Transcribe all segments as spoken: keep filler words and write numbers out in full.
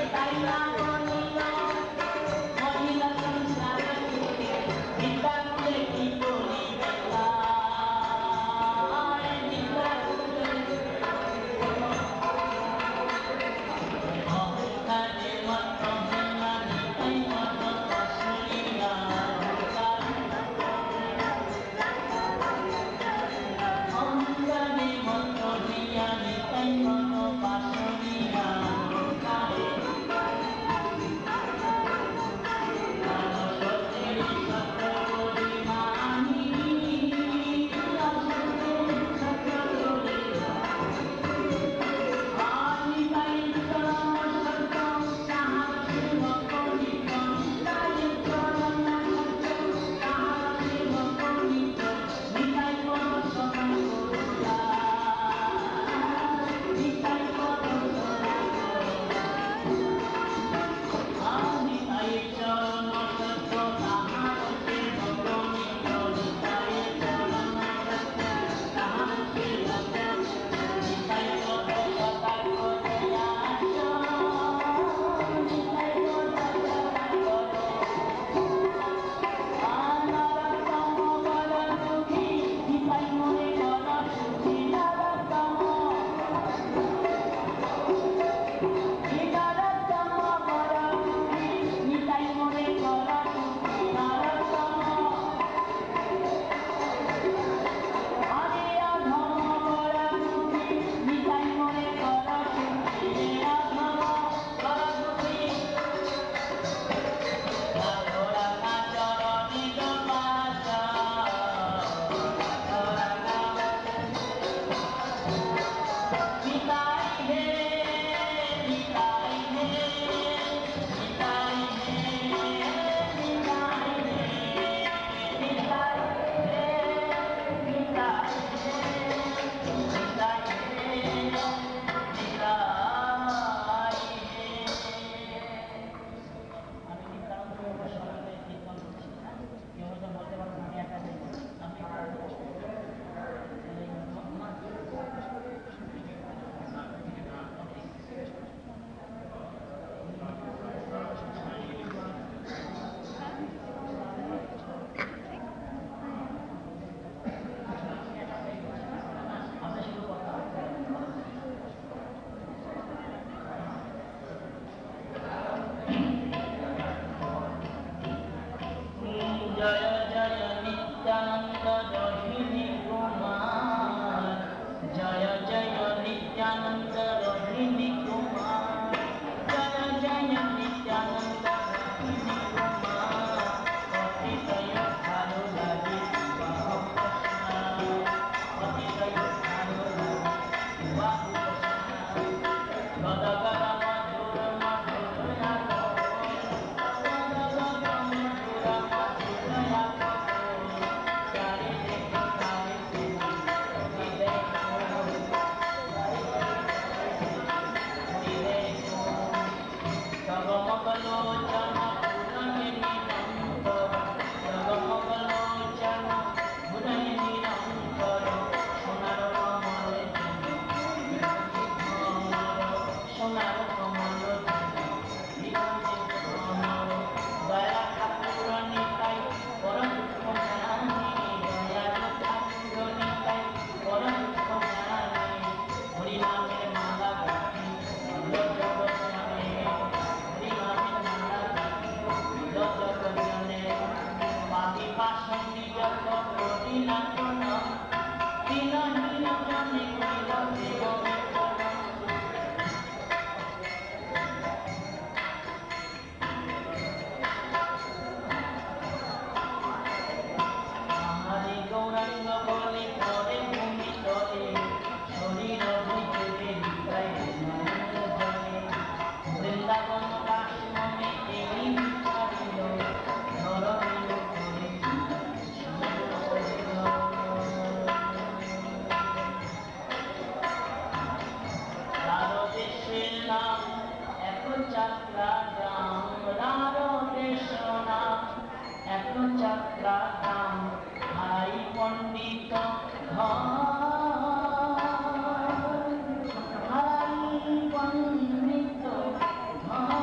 Hari Pandita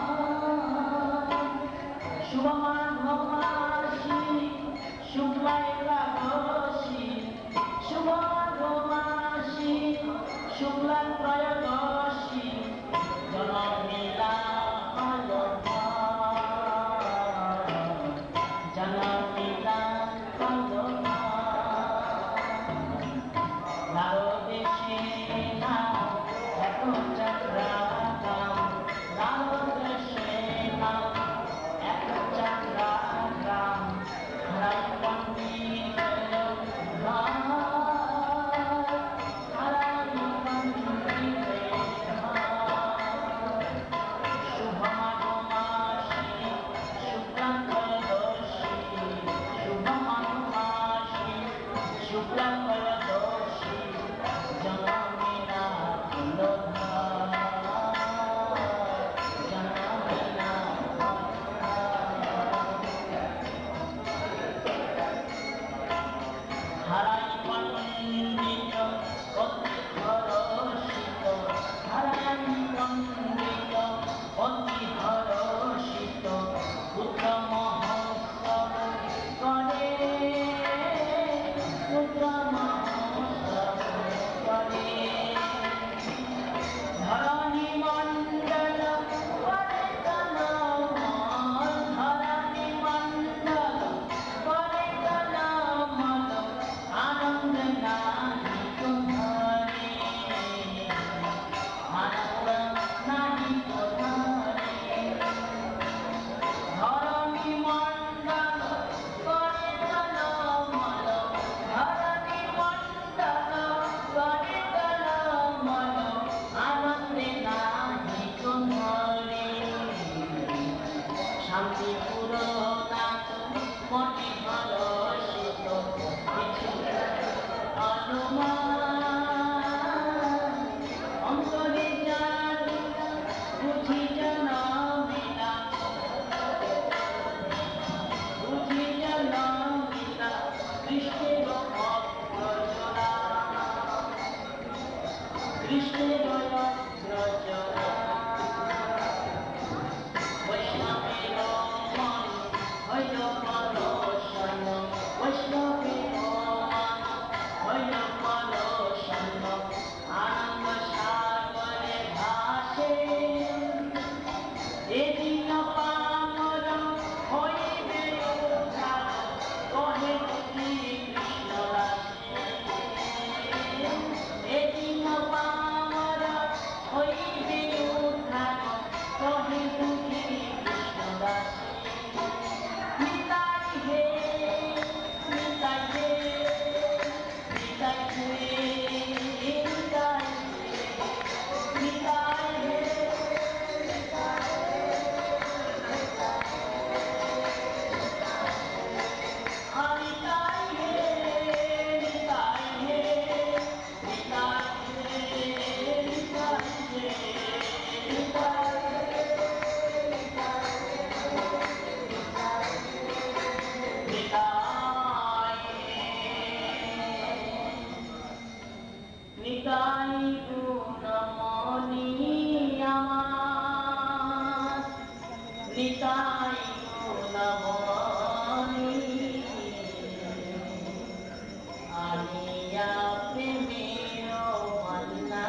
শুভমাঘমাসি Shukla একাদশী শুভমাঘমাসি শুক্লা ত্রয়োদশী জনমিলা জনমিলা নারদেশে নাম এত চক্রাকাম নারদেশে নাম এত চক্রাকাম হারাই পণ্ডিত হারাই পণ্ডিত শুভমাঘমাসি শুক্লাত্রয়োদশী শুভমাঘমাসি শুক্লাত্রয়োদশী জনমিলা জনমিলা হারাই পণ্ডিত অতি হরষিত হারাই পণ্ডিত অতি হরষিত পুত্র মহোৎসব করে পুত্র মহোৎসব করে ধরণী মণ্ডল করে তনমল ধরণী মণ্ডল করে তনমল আনন্দ নাহি তোমারে আনন্দ নাহি তোমারে ধরণী মণ্ডল করে তনমল ধরণী মণ্ডল করে তনমল আনন্দে নাহি তোমারে শান্তি পুরনাথ মনে হরষিত কিছু অনুমান অন্তরে জানিলা বুঝি জনমিলা বুঝি জনমিলা কৃষ্ণের অগ্রজরা কৃষ্ণের অগ্রজরা বৈষ্ণবের মন হইল পরশন বৈষ্ণবের মন হইল পরশন আনন্দ সাগরে ভাসে এদিন পামর হইবে উদ্ধার কহে শ্রী কৃষ্ণ দাসে এদিন পামর হইবে উদ্ধার কহে শ্রী কৃষ্ণ দাসে নিতাই হে নিতাই হে নিতাই হে নিতাই হে নিতাই হে নিতাই হে নিতাই হে নিতাই হে নিতাই হে নিতাই নিতাই গুণমণি আমার নিতাই গুণমণি আনিয়া প্রেমের মাল্লা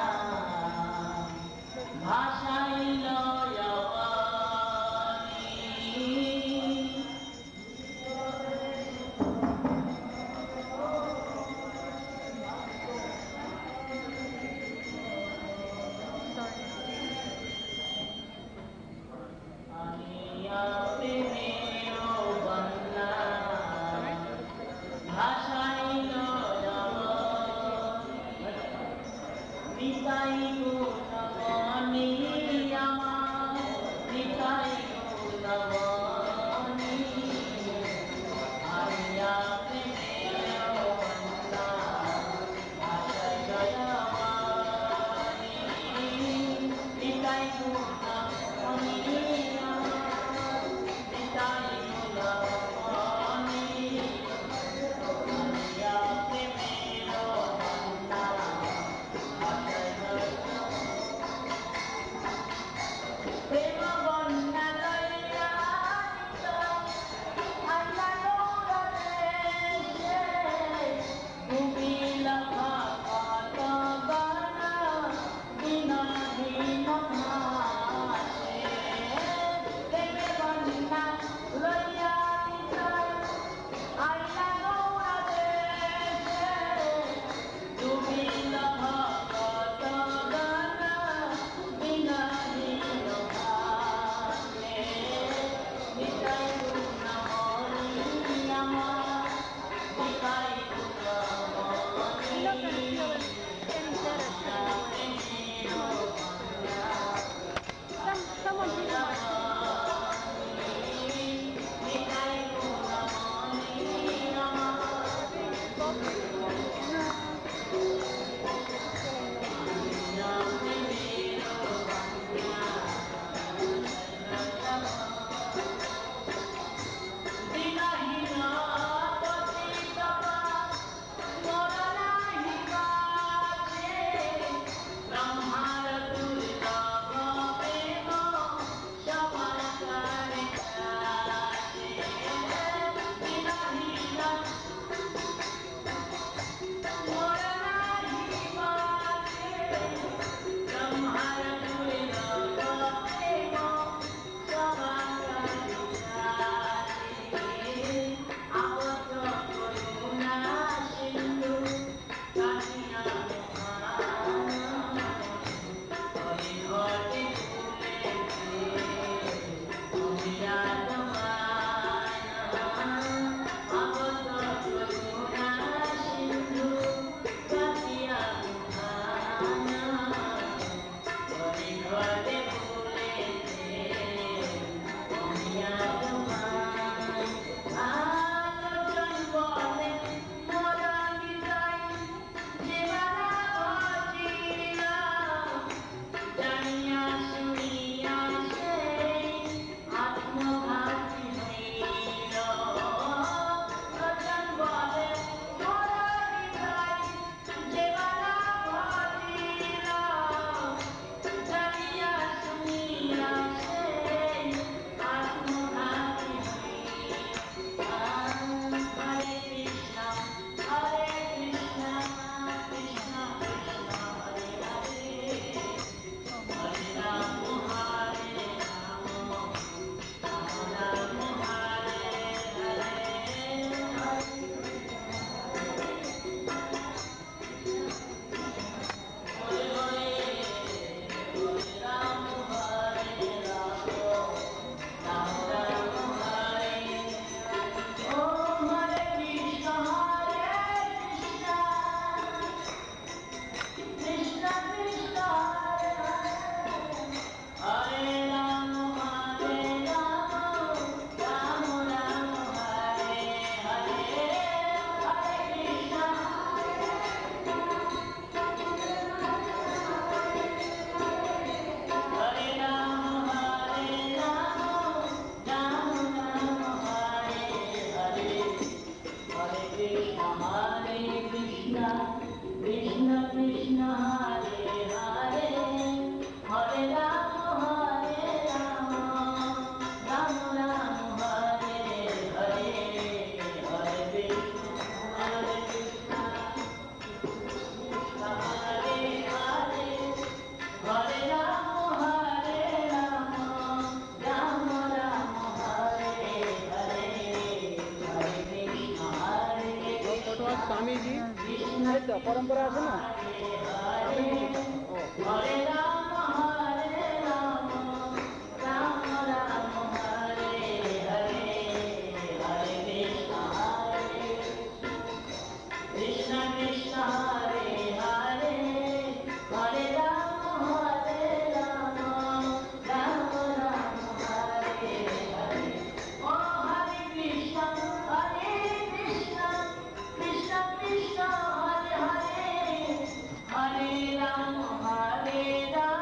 ভাষাইল আনিয়া একটা পরম্পরা আছে না, আছে কিছু? ও হরে রাম হরে রাম রাম রাম হরে হরে হরে কৃষ্ণ হরে কৃষ্ণ কৃষ্ণ হরে হরে হরে রাম হরে রাম রাম রাম হরে হরে ও হরে কৃষ্ণ হরে কৃষ্ণ কৃষ্ণ কৃষ্ণ হরে হরে হরে রাম হরে Ram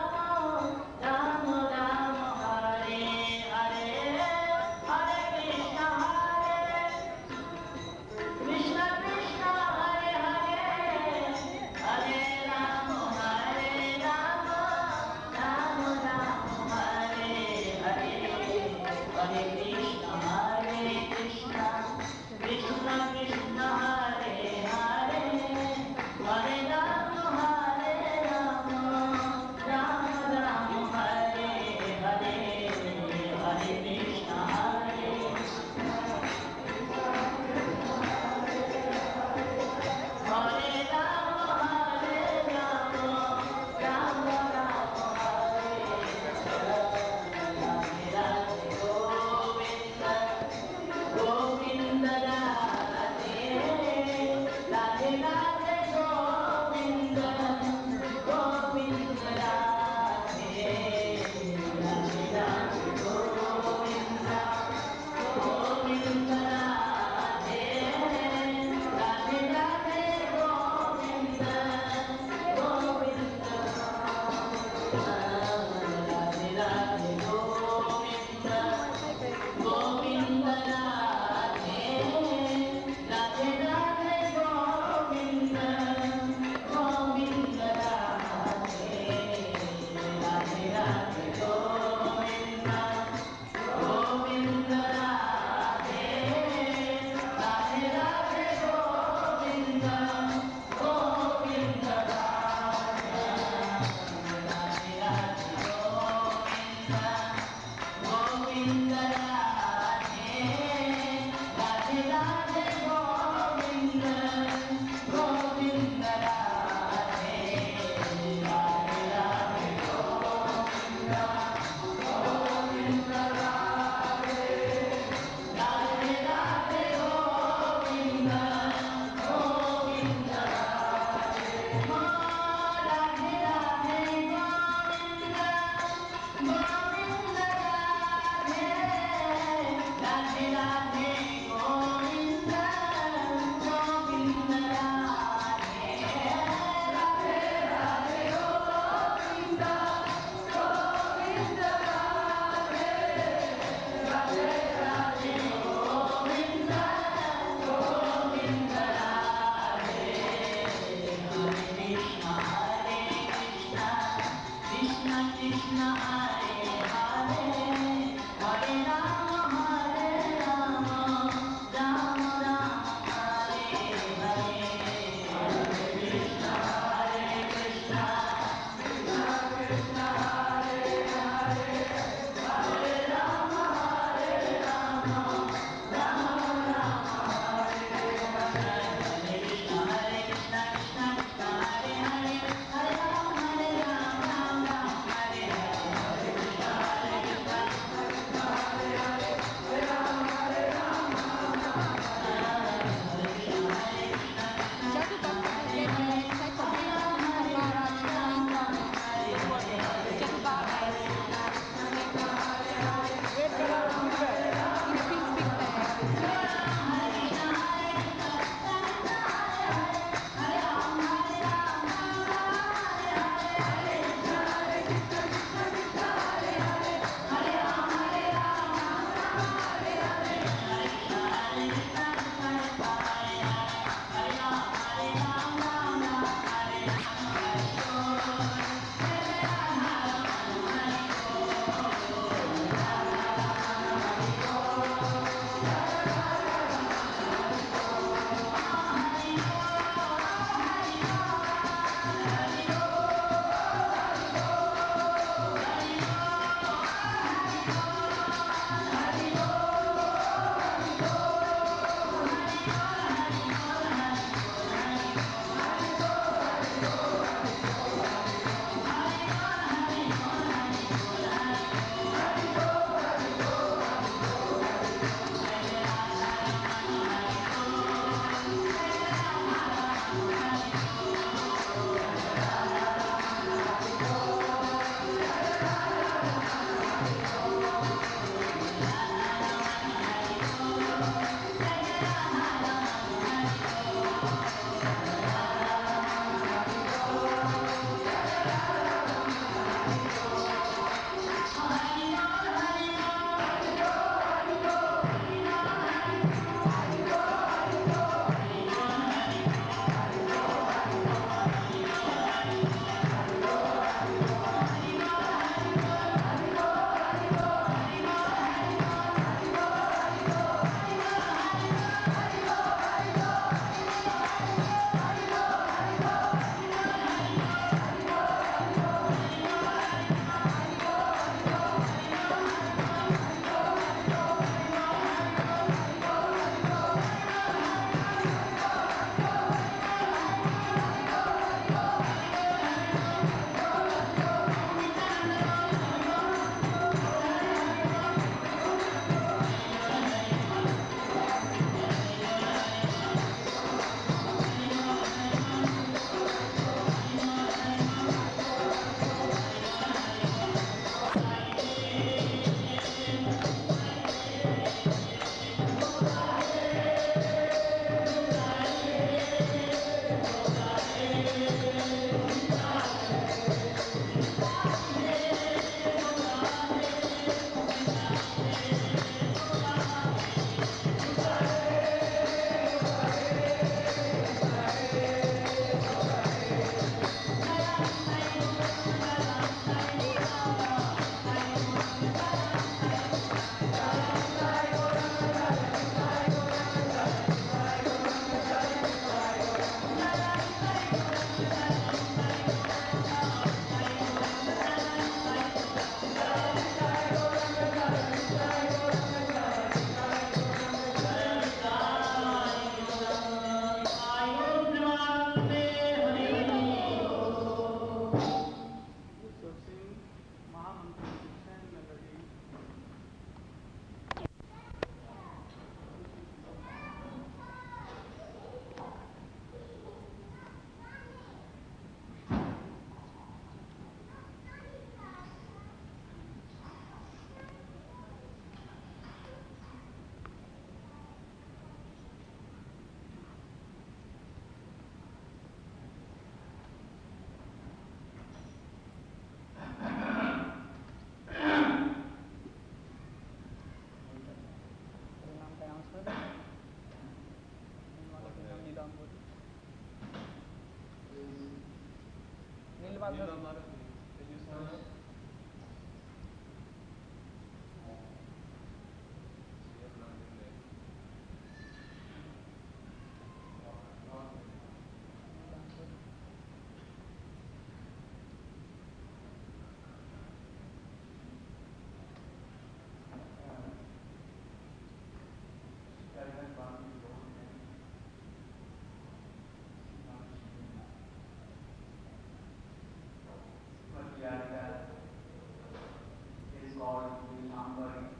is called Nilambari.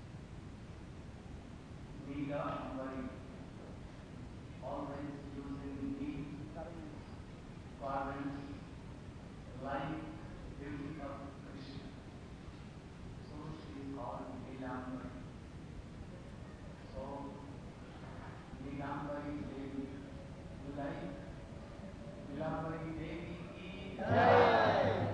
Nilambari, always using neat garments like beauty of Krishna. So she is called Nilambari. So Nilambari Devi, you like Nilambari Devi ki Jai.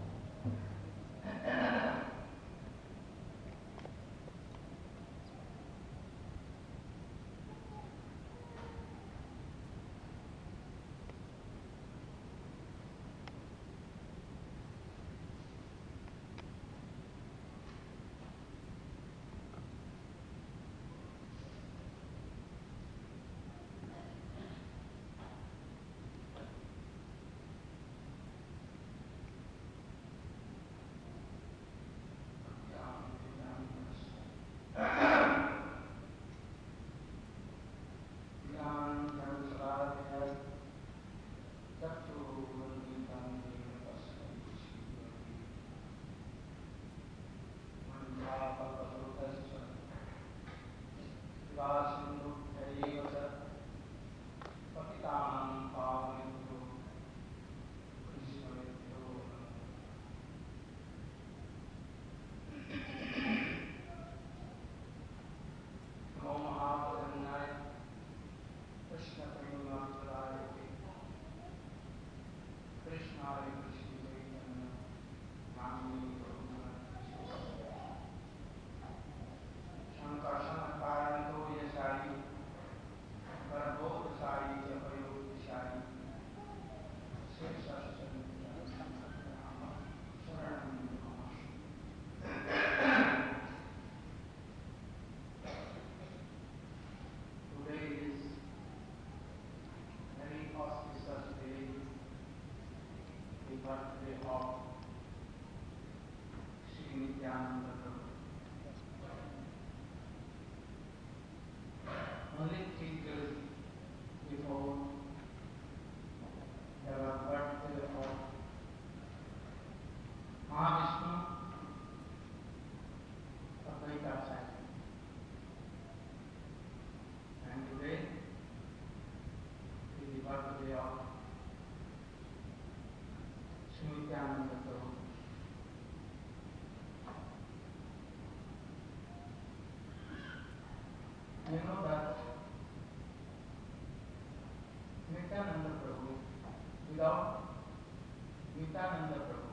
Only three days before the birthday of Mahavishnu, Advaita Sai. And today is the birthday of Srimityananda Prabhu. You know that Nityananda Prabhu, without Nityananda Prabhu,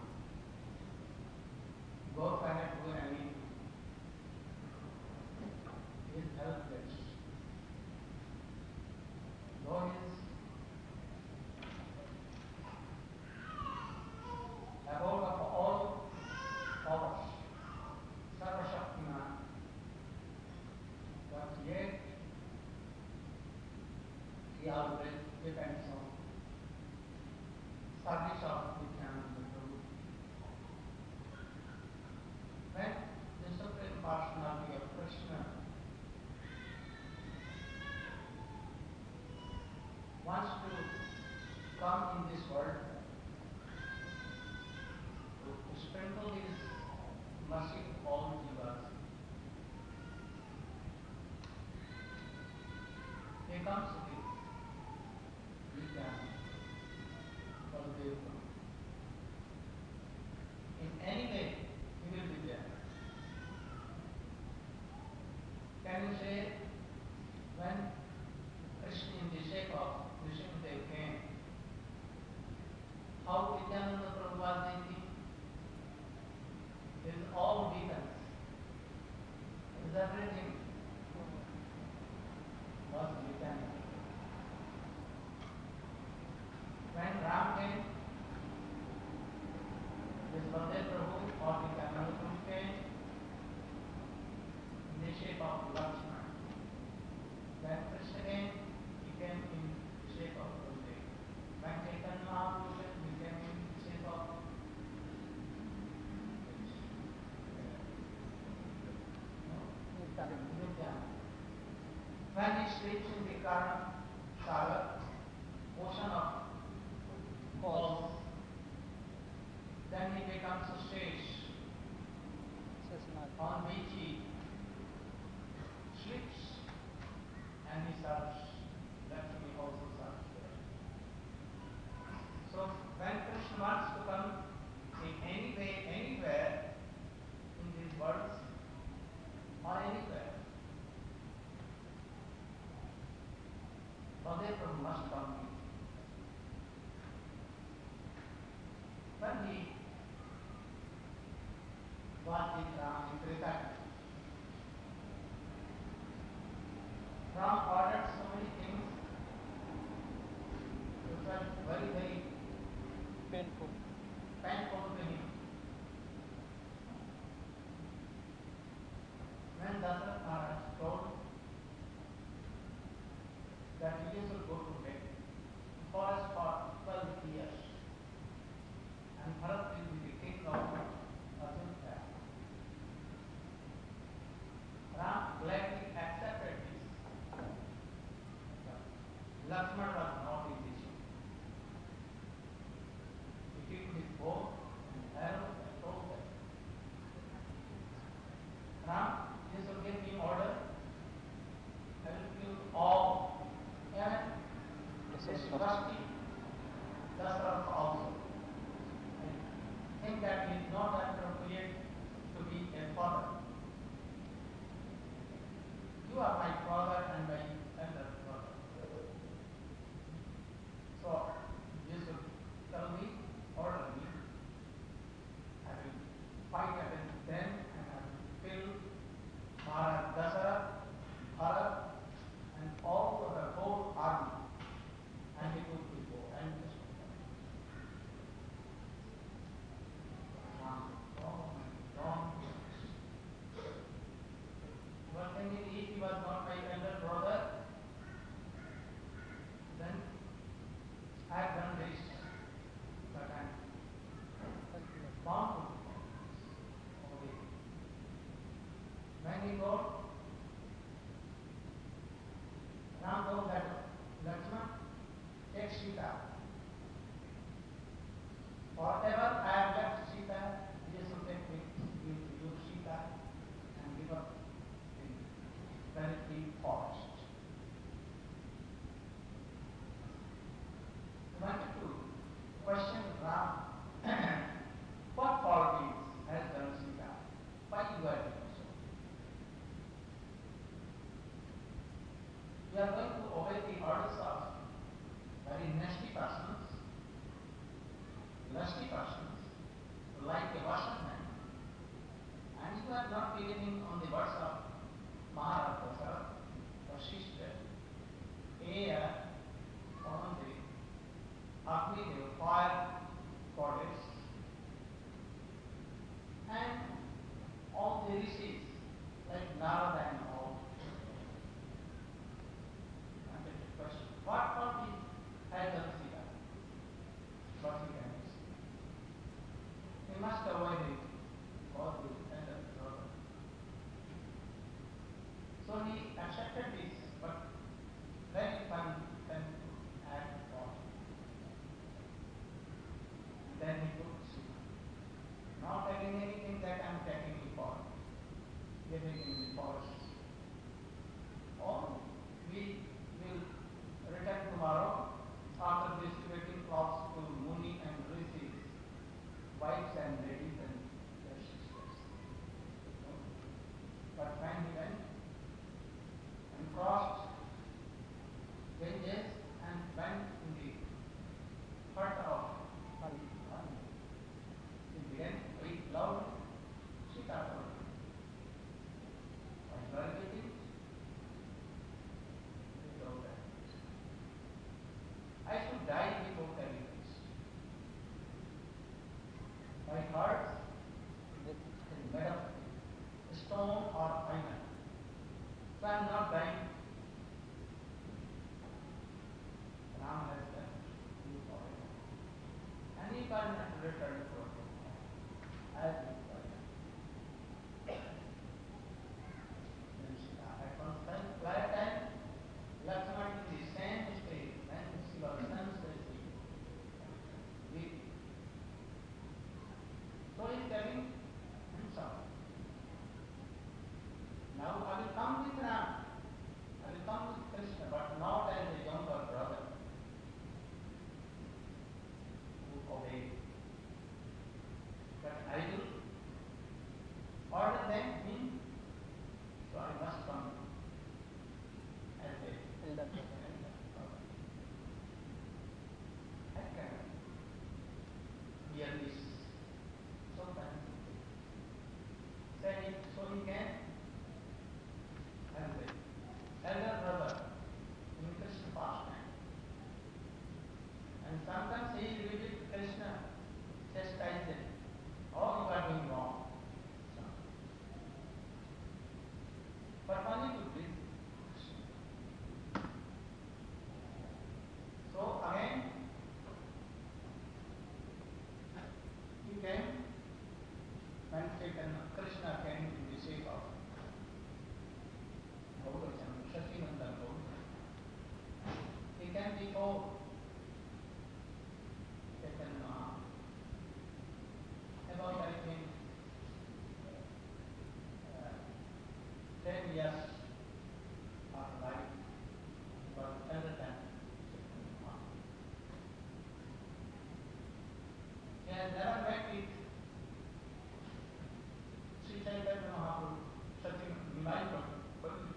God cannot do anything. He is helpless. God is above of all powers, Sarva Shaktiman. But yet, he always depends on service of Nityananda Prabhu. When the Supreme Personality of Krishna wants to come in this world to sprinkle his mercy to all jivas, he comes with Nityananda Baldev. In any way, he will be there. Can you say when Krishna in the shape of Nrsimhadev came, how Nityananda Prabhu was thinking? With all weakness, with everything, was Nityananda. When Ram came, Vidyan. When he sleeps in the Karna Sagar, ocean of falls, then he becomes a sage on which he sleeps and he serves. Lakshmi also serves there. So when Krishna wants to come in any way, anywhere in these worlds or anywhere, Madhepur must come with. When he was with Ram in Treta, Ram ordered so many things which were very, very painful. painful to him. When Dasarath Maharaj told that he should go to bed, forest for twelve years, and Bharat will be the king of Ajodhya. Ram gladly accepted this. Lakshmana was not in this. He took his bow and arrow and told them, Ram, you should give me order. I will kill all, even this rusty Dasarath also. I think that he is not appropriate to be a father. You are my father and my elder brother. So you should tell me, order me. I will fight against them and I will kill Maharaj Dasarath, Bharat, and all of the whole army. And he took his bow and just Ram, long and long. One thing is, if he was not my elder brother, then I have done this, but I am bound to obey. When he got, Ram told that Lakshmana, take Sita. Whatever I have left Sita, you should take with you to use Sita and give up in very deep forest. I wanted to question Ram, what fault has done Sita? Why you are doing so? You are going to obey the orders of very nasty persons, lusty persons, like a washerman, and you are not believing on the words of Maharaj Dasarath, Vasishtha, Aya, Pavandri, Agni, the fire goddess, and all the rishis like Narada and all. And the question, what fault is has done Sita? What he can do? He must avoid it, or he will end up trouble. So he accepted this, but very fun then act on. Then he took Sita. Not telling anything that I am taking you for, living in the forest. Or we will return tomorrow after distributing clothes to Muni and Rishis, wives and ladies and their sisters. But when he went and crossed Ganges and went in the heart of Pali, he began to weep loud. Sita told him, "What are you doing?" He told her, "I should die before telling this. My heart is made of stone or iron. So I am not dying." Ram has left you forever. And he cannot return to us as you forever. Then Now I will come with Ram. I will come with Krishna, but not as a younger brother who obeyed. But I will order them him, so I must come as a Elder brother. brother. I can hear this sometimes. Say it so he can as a elder brother in Krishna pastime. And sometimes he is with Krishna, chastises, oh, you are doing wrong. But only to please Krishna. So again, he came when Chaitanya, Krishna came in the shape of Gaurachandra, Shatinandan Gaurachandra. He came before Chaitanya about, I think, uh, ten years of life, but elder than Chaitanya. He has never met with Sri Chaitanya Mahaprabhu, Satyam Nimai Prabhu,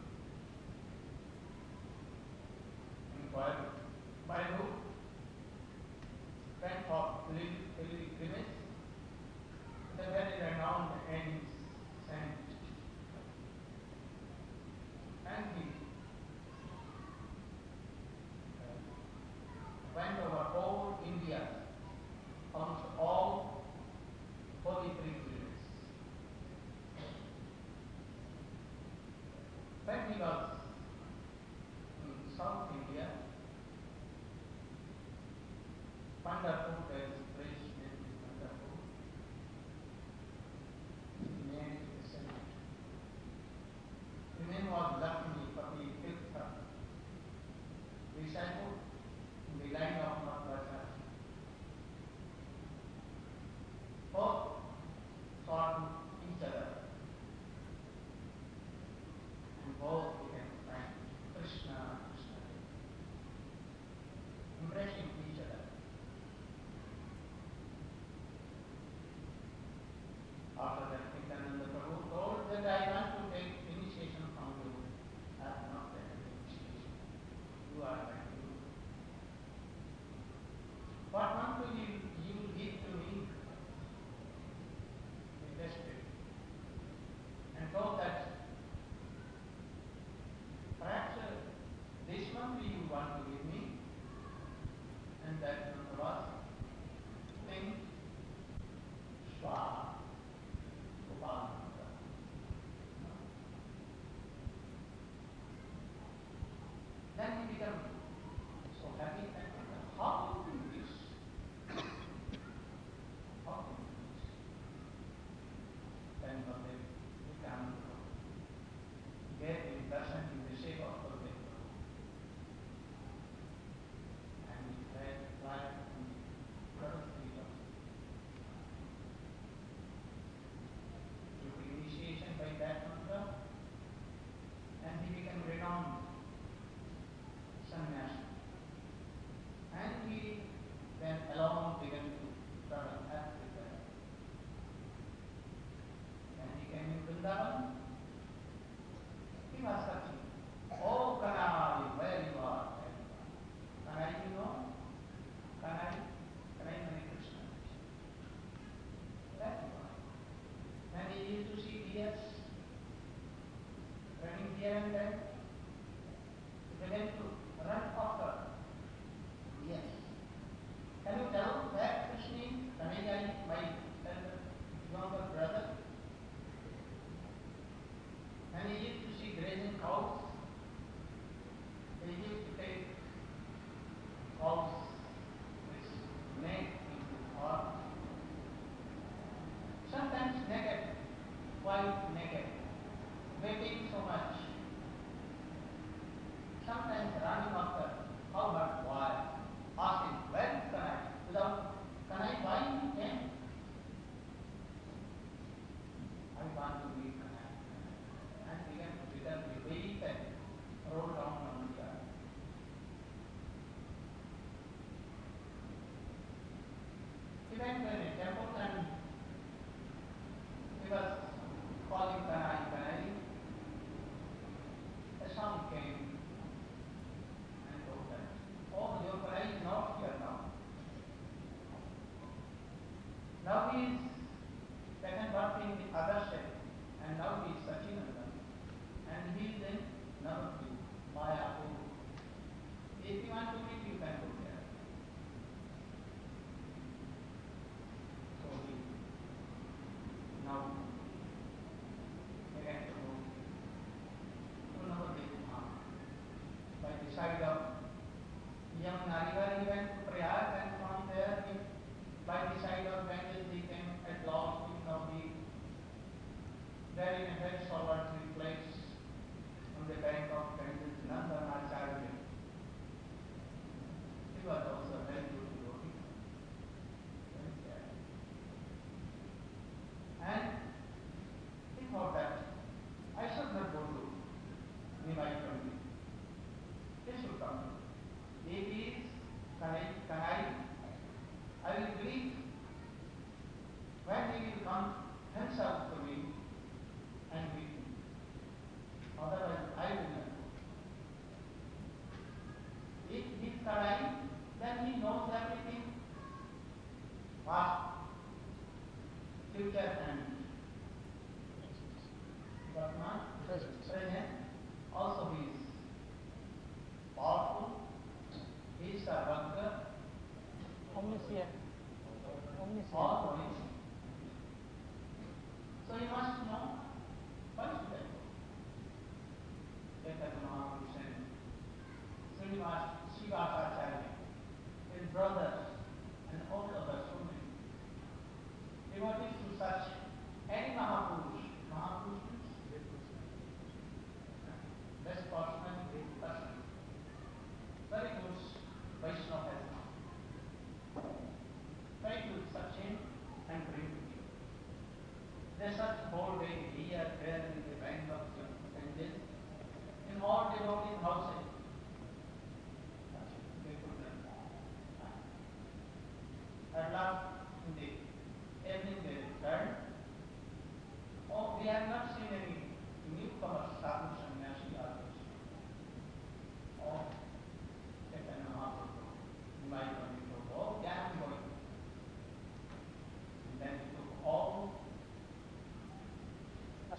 in Coimbatore. By who? Went for pilgrimage. The very renowned and saint. And he uh, went over all India, almost all holy pilgrimages. When he was in South India, Pandharpur, there is a place named Pandharpur. His name is the saint. His name was Lakshmi Pati Tirtha, disciple in the line of Madhvacharya. Both sought each other, and both became friends. Krishna, Krishna, embracing each other. After that, Nityananda Prabhu told that I want to take initiation from you. I have not taken initiation. You are going to do. What want to you, you will give to me? He tested and told that perhaps uh, this month you want to give me, and that was thing Swaha. Then he became so happy and how to do this? How to do this? Then Baladev became gave him darshan in the shape of Baladev. And he had life in Bharat River. Took initiation by that mantra, and he became renowned sannyasi. And he then alone began to travel Africa. When he came in Vrindavan, he was searching. Oh Kanai, where you are? Kanai, you know? Kanai, Kanai Hare Krishna. That you are. And he used to see deers running here and there. He began to run after. Yes. Can you tell where Krishna, Kanai, my elder younger brother? And he used to see grazing cows. He used to take cows with neck into arms. Sometimes naked, quite naked, waiting so much. Sometimes running after, how but why? Asking, where is Kanai? Without Kanai, why you came? I want to be Kanai. And began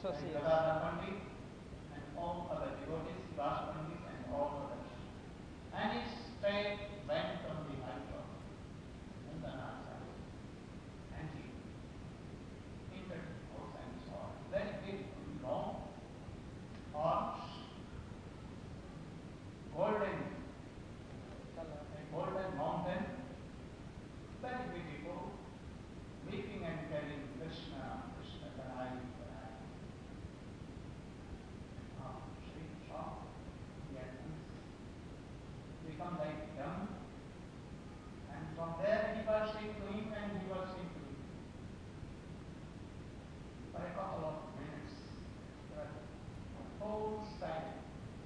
like Gadadhar Pandit and all other devotees, Srivas Pandit and all others. And his straight went from the height of Nandana and he entered house and saw a very big, long arms, golden, a golden mountain, very beautiful, weeping and carrying Krishna, Krishna Kanai, Kanai. Ah, Sri shocked, he had become like young, and from there he was saying to him and he was saying to him. For a couple of minutes, they were whole silent.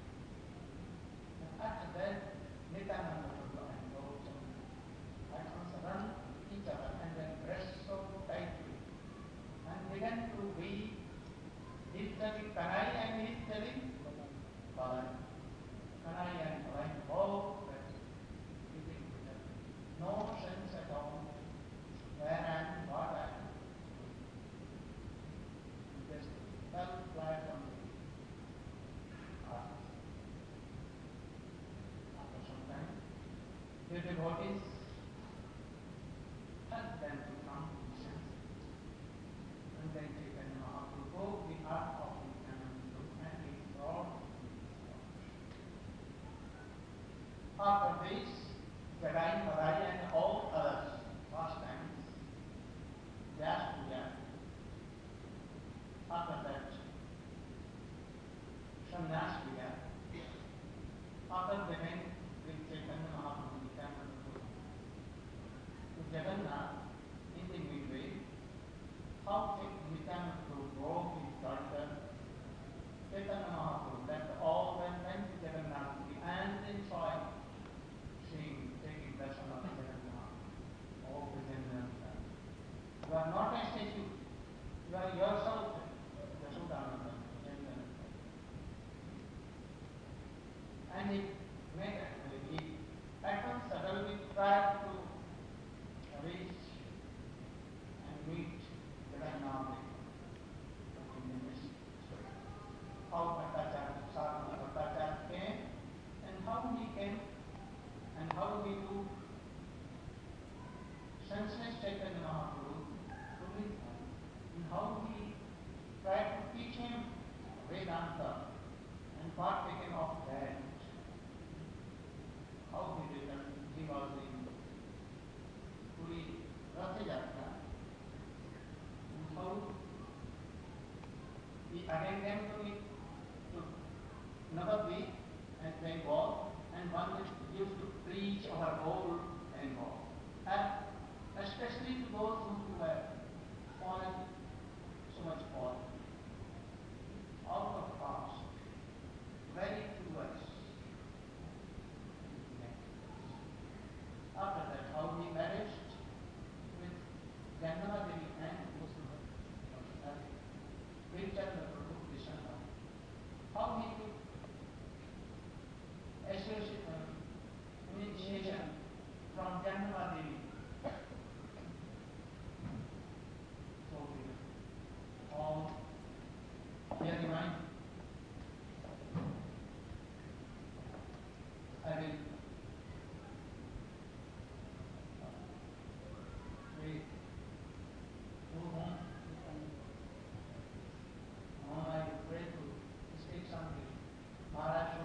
And after that, Nityananda Prabhu and Gautama icons run each other and then press so tightly and began to weep. He's telling Kanai and he's telling Balai. Kanai and Balai both were weeping together. No sense at all where I am, what I am. Just fell flat on the earth. After some time, the devotees helped them to come to the sense. And then Chaitanya Mahaprabhu broke the heart of Nityananda and he brought him to the Lord. After this, Jadai, Madai and all others pastimes, Vyas Puja. After that, Sannyas began. After they went with Chaitanya Mahaprabhu Nityananda Prabhu to Jagannath in the midway, how Nityananda Prabhu broke his culture, Chaitanya Mahaprabhu left all and went to Jagannath and enjoyed seeing, taking darshan of Jagannath. Oh, Vijayananda, you are not a statue, you are yourself, Yashodananda, Vijayananda. And he made he at suddenly tried to reach and meet Jagannath in the midst. How Bhattacharya, Sadhana Bhattacharya came and how he came and how he took senseless Chaitanya Mahaprabhu to meet him and how he tried to teach him Vedanta and partaken of that. How he returned, he was in Puri Ratha Yatra and how he again came to me to Navadvip and Bengal and one that used to preach our whole Bengal. And especially to those who were fallen, so much fallen, out of caste, very towards. After that, how he married with Gandhara Devi and Virchandra Prabhu Vishana. How he took association, uh, initiation from Gandhara Devi. So we all bear in mind. I will we move on. Now I pray to speak something. Maharaj